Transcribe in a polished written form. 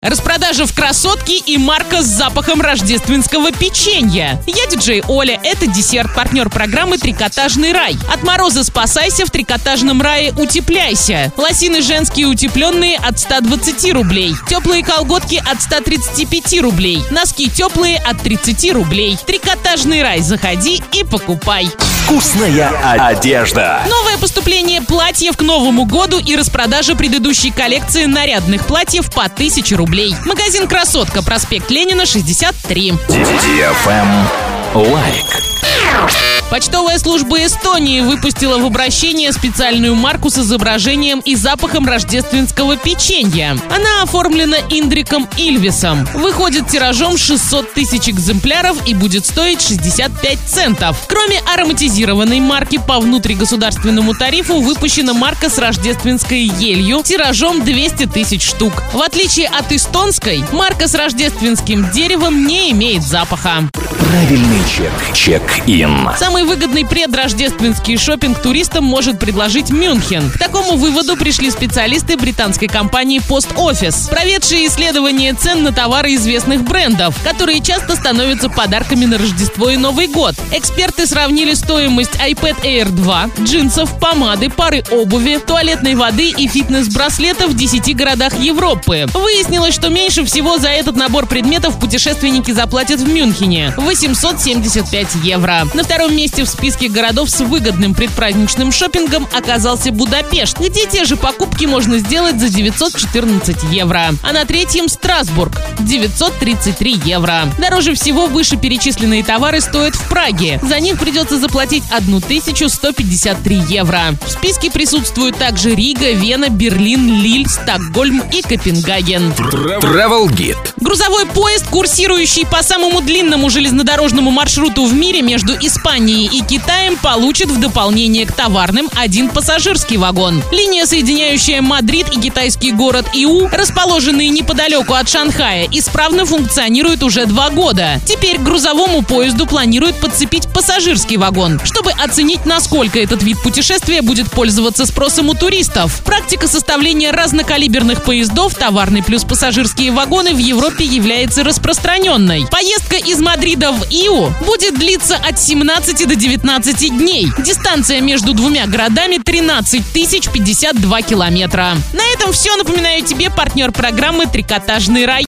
Распродажа в «Красотке» и марка с запахом рождественского печенья. Я диджей Оля, это десерт, партнер программы «Трикотажный рай». От мороза спасайся, в трикотажном рае утепляйся. Лосины женские утепленные от 120 рублей. Теплые колготки от 135 рублей. Носки теплые от 30 рублей. «Трикотажный рай», заходи и покупай. Вкусная одежда. Новое поступление платьев к Новому году и распродажа предыдущей коллекции нарядных платьев по 1000 рублей. Магазин «Красотка», проспект Ленина, 63. Лайк. Почтовая служба Эстонии выпустила в обращение специальную марку с изображением и запахом рождественского печенья. Она оформлена Индриком Ильвисом. Выходит тиражом 600 тысяч экземпляров и будет стоить 65 центов. Кроме ароматизированной марки, по внутригосударственному тарифу выпущена марка с рождественской елью тиражом 200 тысяч штук. В отличие от эстонской, марка с рождественским деревом не имеет запаха. Правильный чек. Чек-ин. Самый выгодный предрождественский шопинг туристам может предложить Мюнхен. К такому выводу пришли специалисты британской компании Post Office, проведшие исследование цен на товары известных брендов, которые часто становятся подарками на Рождество и Новый год. Эксперты сравнили стоимость iPad Air 2, джинсов, помады, пары обуви, туалетной воды и фитнес-браслета в 10 городах Европы. Выяснилось, что меньше всего за этот набор предметов путешественники заплатят в Мюнхене – 875 евро. На втором месте в списке городов с выгодным предпраздничным шопингом оказался Будапешт, где те же покупки можно сделать за 914 евро. А на третьем – Страсбург – 933 евро. Дороже всего вышеперечисленные товары стоят в Праге. За них придется заплатить 1153 евро. В списке присутствуют также Рига, Вена, Берлин, Лиль, Стокгольм и Копенгаген. Travel Guide. Грузовой поезд, курсирующий по самому длинному железнодорожному маршруту в мире между Испанией и Китаем, получит в дополнение к товарным один пассажирский вагон. Линия, соединяющая Мадрид и китайский город Иу, расположенные неподалеку от Шанхая, исправно функционирует уже 2 года. Теперь к грузовому поезду планируют подцепить пассажирский вагон, чтобы оценить, насколько этот вид путешествия будет пользоваться спросом у туристов. Практика составления разнокалиберных поездов, товарный плюс пассажирские вагоны, в Европе является распространенной. Поездка из Мадрида в Иу будет длиться от 17 до 19 дней. Дистанция между двумя городами 13 052 километра. На этом все. Напоминаю тебе, партнер программы «Трикотажный рай».